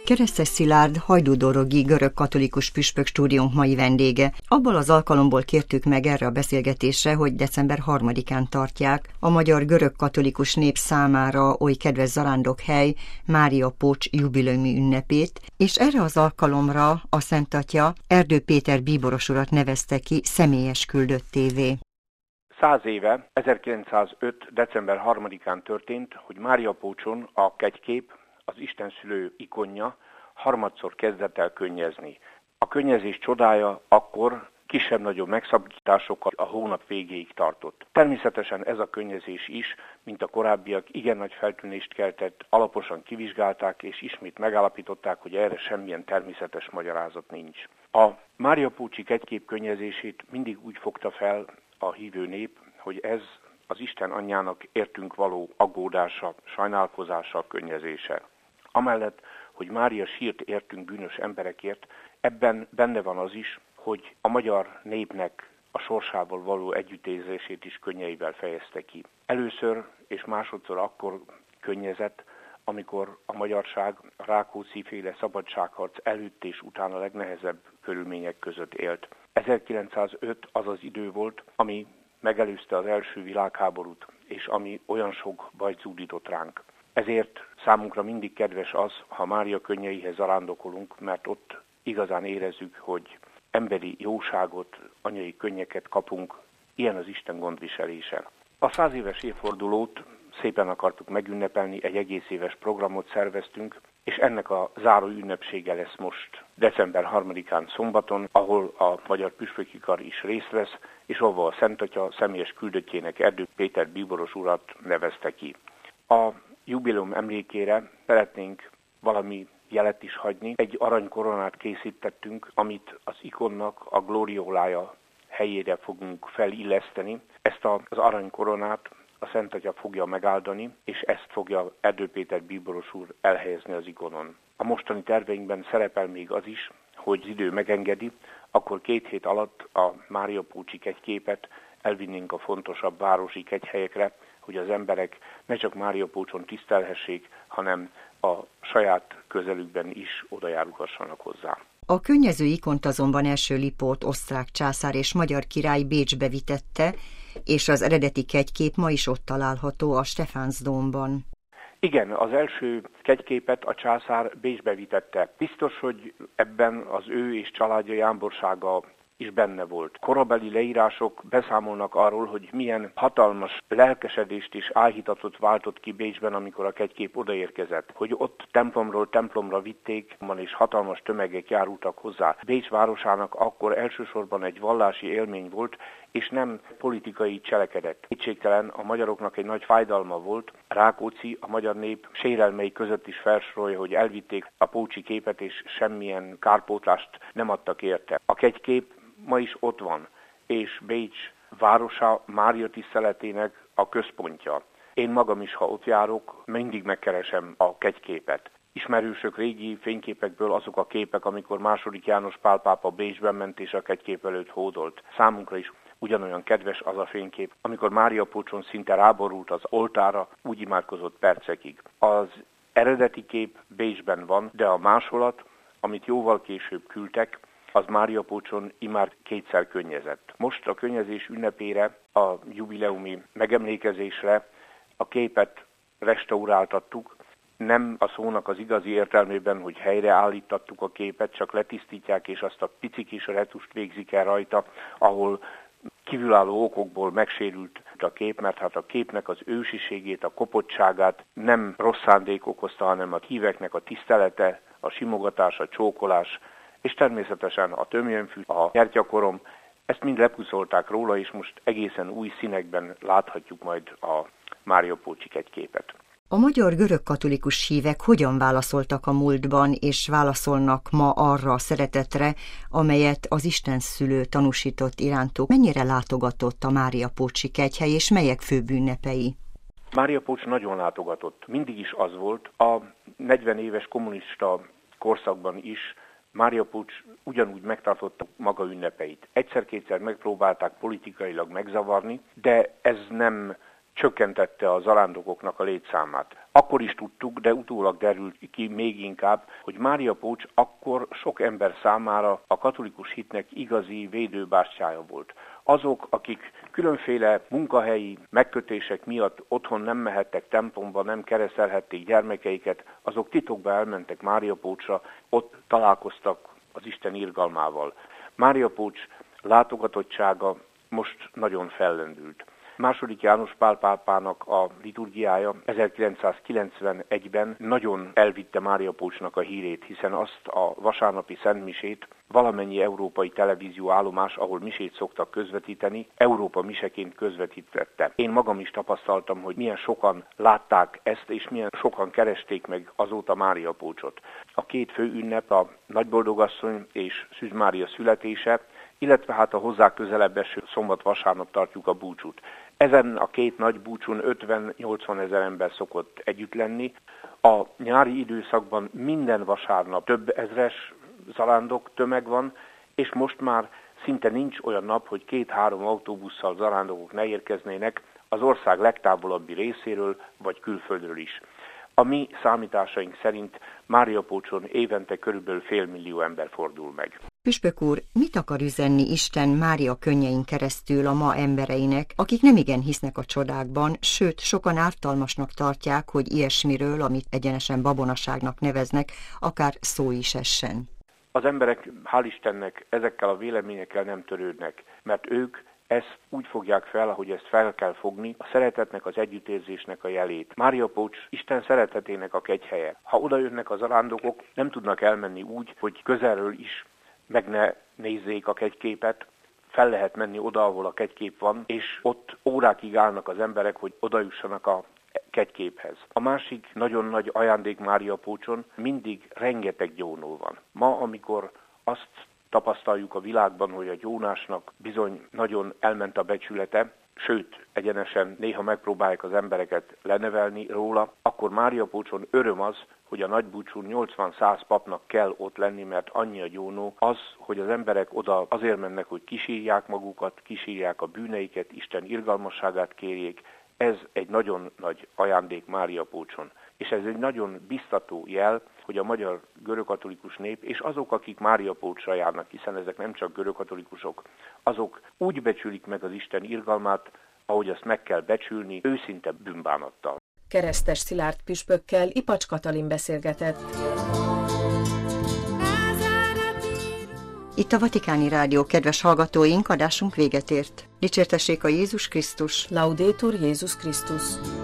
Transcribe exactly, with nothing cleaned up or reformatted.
Keresztes Szilárd hajdúdorogi görög-katolikus püspök stúdiónk mai vendége. Abból az alkalomból kértük meg erre a beszélgetésre, hogy december harmadikán tartják a magyar görög-katolikus nép számára oly kedves zarándokhely Mária Pócs jubileumi ünnepét, és erre az alkalomra a Szent Atya Erdő Péter bíboros urat nevezte ki személyes küldöttévé. Száz éve, ezerkilencszázöt. december harmadikán történt, hogy Mária Pócson a kegykép, az istenszülő ikonja harmadszor kezdett el könnyezni. A könnyezés csodája akkor kisebb-nagyobb megszabadításokkal a hónap végéig tartott. Természetesen ez a könnyezés is, mint a korábbiak, igen nagy feltűnést keltett, alaposan kivizsgálták és ismét megállapították, hogy erre semmilyen természetes magyarázat nincs. A Mária Pócsi kegykép könnyezését mindig úgy fogta fel a hívő nép, hogy ez az Isten anyjának értünk való aggódása, sajnálkozása, könnyezése. Amellett, hogy Mária sírt értünk bűnös emberekért, ebben benne van az is, hogy a magyar népnek a sorsával való együttérzését is könnyeivel fejezte ki. Először és másodszor akkor könnyezett, amikor a magyarság a Rákóczi-féle szabadságharc előtt és utána a legnehezebb körülmények között élt. ezerkilencszázöt az az idő volt, ami megelőzte az első világháborút, és ami olyan sok bajt zúdított ránk. Ezért számunkra mindig kedves az, ha Mária könnyeihez zarándokolunk, mert ott igazán érezzük, hogy emberi jóságot, anyai könnyeket kapunk, ilyen az Isten gondviselése. A száz éves évfordulót szépen akartuk megünnepelni, egy egész éves programot szerveztünk, és ennek a záró ünnepsége lesz most december harmadikán szombaton, ahol a Magyar Püspöki Kar is részt vesz, és ahol a Szent Atya személyes küldöttjének Erdő Péter bíboros urat nevezte ki. A jubileum emlékére szeretnénk valami jelet is hagyni. Egy aranykoronát készítettünk, amit az ikonnak a glóriólája helyére fogunk felilleszteni. Ezt az aranykoronát a Szent Atya fogja megáldani, és ezt fogja Erdő Péter bíboros úr elhelyezni az ikonon. A mostani terveinkben szerepel még az is, hogy az idő megengedi, akkor két hét alatt a Mária Pócsi kegyképet elvinnénk a fontosabb városi kegyhelyekre, hogy az emberek ne csak Mária Pócson tisztelhessék, hanem a saját közelükben is odajárulhassanak hozzá. A könnyező ikont azonban első Lipót osztrák császár és magyar király Bécsbe vitette, és az eredeti kegykép ma is ott található a Stephansdomban. Igen, az első kegyképet a császár Bécsbe vitette. Biztos, hogy ebben az ő és családja jámborsága is benne volt. Korabeli leírások beszámolnak arról, hogy milyen hatalmas lelkesedést és áhítatot váltott ki Bécsben, amikor a kegykép odaérkezett. Hogy ott templomról templomra vitték, és hatalmas tömegek járultak hozzá. Bécs városának akkor elsősorban egy vallási élmény volt, és nem politikai cselekedet. Kétségtelen a magyaroknak egy nagy fájdalma volt. Rákóczi a magyar nép sérelmei között is felsorolja, hogy elvitték a pócsi képet, és semmilyen kárpótlást nem adtak érte. A kegykép ma is ott van, és Bécs városa Mária tiszteletének a központja. Én magam is, ha ott járok, mindig megkeresem a kegyképet. Ismerősök régi fényképekből azok a képek, amikor második János Pál pápa Bécsben ment és a kegykép előtt hódolt. Számunkra is ugyanolyan kedves az a fénykép, amikor Mária Pócson szinte ráborult az oltára, úgy imádkozott percekig. Az eredeti kép Bécsben van, de a másolat, amit jóval később küldtek, az Mária Pócson immár kétszer könnyezett. Most a könnyezés ünnepére, a jubileumi megemlékezésre a képet restauráltattuk, nem a szónak az igazi értelmében, hogy helyreállítattuk a képet, csak letisztítják és azt a pici kis retust végzik el rajta, ahol kívülálló okokból megsérült a kép, mert hát a képnek az ősiségét, a kopottságát nem rossz szándék okozta, hanem a híveknek a tisztelete, a simogatás, a csókolás, és természetesen a tömjönfű, a gyertyakorom, ezt mind lepuszolták róla, és most egészen új színekben láthatjuk majd a Mária Pócsi kegyképet. A magyar görög-katolikus hívek hogyan válaszoltak a múltban, és válaszolnak ma arra a szeretetre, amelyet az istenszülő tanúsított irántuk? Mennyire látogatott a Mária Pócsi kegyhely, és melyek főbb ünnepei? Mária Pócs nagyon látogatott. Mindig is az volt. A negyven éves kommunista korszakban is Mária Pócs ugyanúgy megtartotta maga ünnepeit. Egyszer-kétszer megpróbálták politikailag megzavarni, de ez nem csökkentette a zarándokoknak a létszámát. Akkor is tudtuk, de utólag derült ki még inkább, hogy Mária Pócs akkor sok ember számára a katolikus hitnek igazi védőbástyája volt. Azok, akik különféle munkahelyi megkötések miatt otthon nem mehettek templomba, nem keresztelhették gyermekeiket, azok titokba elmentek Mária Pócsra, ott találkoztak az Isten irgalmával. Mária Pócs látogatottsága most nagyon fellendült. Második János Pál pápának a liturgiája ezerkilencszázkilencvenegyben nagyon elvitte Mária Pócsnak a hírét, hiszen azt a vasárnapi szentmisét valamennyi európai televízió állomás, ahol misét szoktak közvetíteni, Európa miseként közvetítette. Én magam is tapasztaltam, hogy milyen sokan látták ezt, és milyen sokan keresték meg azóta Mária Pócsot. A két fő ünnep, a Nagyboldogasszony és Szűz Mária születése, illetve hát a hozzá közelebb eső szombat-vasárnap tartjuk a búcsút. Ezen a két nagy búcsún ötven-nyolcvan ezer ember szokott együtt lenni. A nyári időszakban minden vasárnap több ezres zarándok tömeg van, és most már szinte nincs olyan nap, hogy két-három autóbusszal zarándokok ne érkeznének az ország legtávolabbi részéről vagy külföldről is. A mi számításaink szerint Mária Pócson évente körülbelül félmillió ember fordul meg. Püspök úr, mit akar üzenni Isten Mária könnyein keresztül a ma embereinek, akik nemigen hisznek a csodákban, sőt, sokan ártalmasnak tartják, hogy ilyesmiről, amit egyenesen babonaságnak neveznek, akár szó is essen? Az emberek, hál' Istennek, ezekkel a véleményekkel nem törődnek, mert ők ezt úgy fogják fel, ahogy ezt fel kell fogni, a szeretetnek, az együttérzésnek a jelét. Mária Pócs Isten szeretetének a kegyhelye. Ha oda jönnek az zarándokok, nem tudnak elmenni úgy, hogy közelről is meg ne nézzék a kegyképet, fel lehet menni oda, ahol a kegykép van, és ott órákig állnak az emberek, hogy odajussanak a kegyképhez. A másik nagyon nagy ajándék Mária Pócson, mindig rengeteg gyónó van. Ma, amikor azt tapasztaljuk a világban, hogy a gyónásnak bizony nagyon elment a becsülete, sőt, egyenesen néha megpróbálják az embereket lenevelni róla, akkor Mária Pócson öröm az, hogy a nagybúcsún nyolcvan-száz papnak kell ott lenni, mert annyi a gyónó, az, hogy az emberek oda azért mennek, hogy kísírják magukat, kísírják a bűneiket, Isten irgalmasságát kérjék. Ez egy nagyon nagy ajándék Mária Pócson. És ez egy nagyon biztató jel, hogy a magyar görögkatolikus nép, és azok, akik Mária Pócsra járnak, hiszen ezek nem csak görögkatolikusok, azok úgy becsülik meg az Isten irgalmát, ahogy azt meg kell becsülni, őszinte bűnbánattal. Keresztes Szilárd püspökkel Ipacs Katalin beszélgetett. Itt a Vatikáni Rádió, kedves hallgatóink, adásunk véget ért. Dicsértessék a Jézus Krisztus! Laudetur Jézus Krisztus!